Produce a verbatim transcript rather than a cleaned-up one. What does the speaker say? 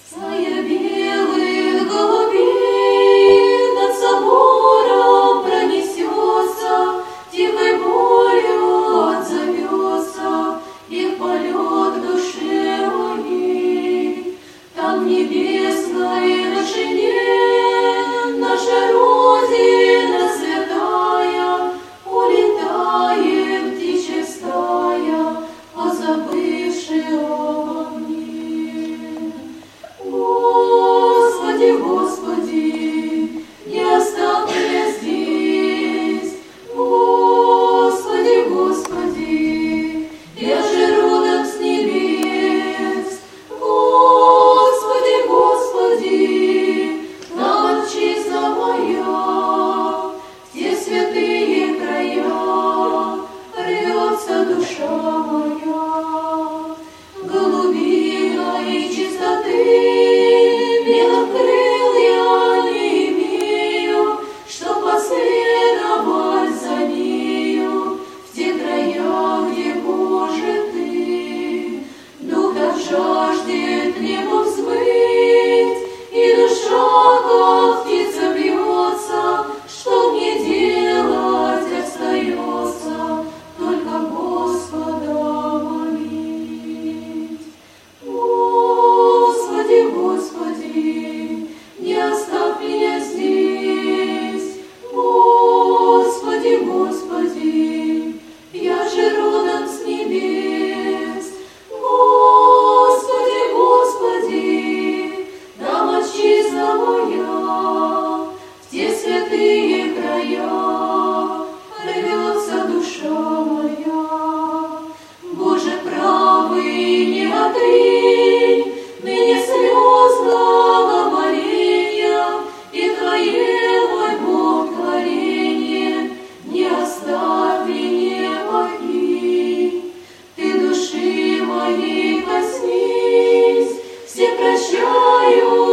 Стая белых голубей над собором пронесется, тихой болью отзовется их полет к душе моей. Там в небесной вышине наша Родина святая, улетает птичья стая, позабывшая обо мне. Господи, Господи, не оставь меня здесь. Господи, Господи, я же родом с небес. Господи, Господи, нам отчизна моя, в те святые края рвется душа моя. Голубиной чистоты белых крыл я не имею, чтоб последовать за нею в те края, где, Боже, Ты. Дух так жаждет небо взмыть, и душа, как птица, бьется. Что мне делать остается? Только Господа молить. Господи, Господи, не оставь меня здесь. Господи, Господи, я же родом с небес. Господи, Господи, там отчизна моя, в те святые края рвется душа моя. Боже правый, не отринь ныне слезного моления, и Твое, мой Бог, творение, не оставь и не покинь. Ты души моей коснись, все прощаю